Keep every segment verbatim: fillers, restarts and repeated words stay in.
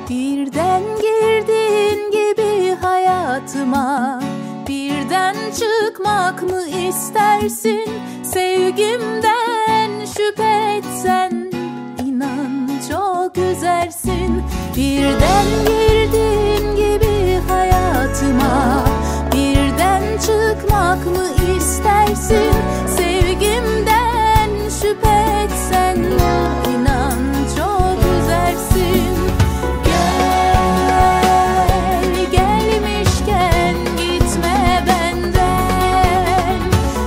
Birden girdin gibi hayatıma, birden çıkmak mı istersin? Sevgimden şüphe etsen, inan çok üzersin. Birden girdin gibi hayatıma, birden çıkmak mı istersin? Sevgimden şüphe etsen, inan çok üzersin. Gel, gelmişken gitme benden.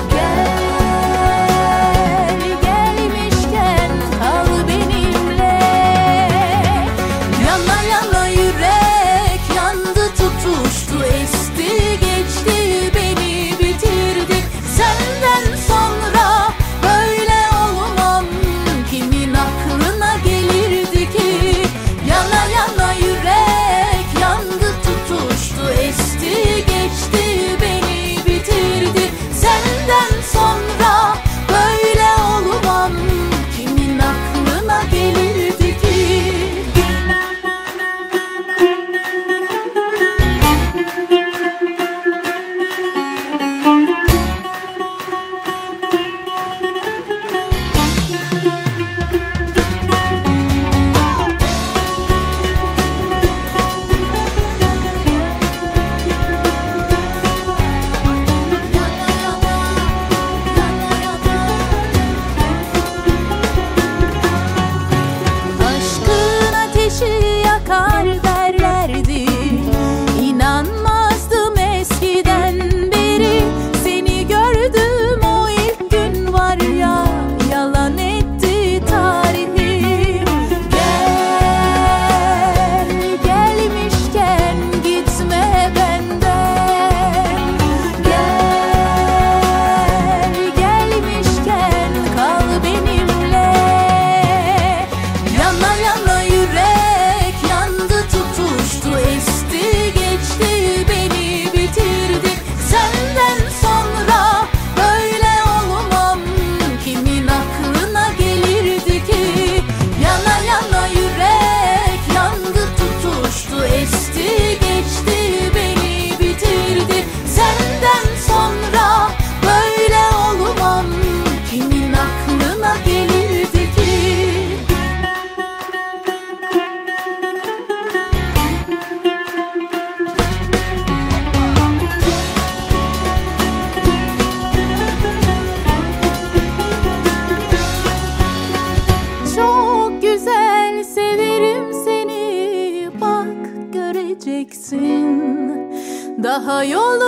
Gel, gelmişken kal benimle. Yana yana yürek yandı, tutuştu, esti geçti, beni bitirdi. Senden sonra böyle olmam, kimin aklına gelirdi ki? Yana yana yürek yandı, tutuştu, esti geçti, beni bitirdi. Senden sonra böyle olmam, kimin aklına gelirdi ki? Aşkın ateşi yakar derlerdi, İnanmazdım eskiden beri. Seni gördüm o ilk gün var ya, yalan etti tarihim. Gel, gelmişken gitme benden. Gel, gelmişken kal benimle. Yana yana yürek yandı, tutuştu, esti geçti, beni bitirdi. Senden sonra böyle olmam, kimin aklına gelirdi ki? Yana yana yürek yandı, tutuştu, esti geçti, beni bitirdi. Senden sonra böyle olmam, kimin aklına gelirdi ki? Çok güzel, severim seni, bak göreceksin. Daha yolu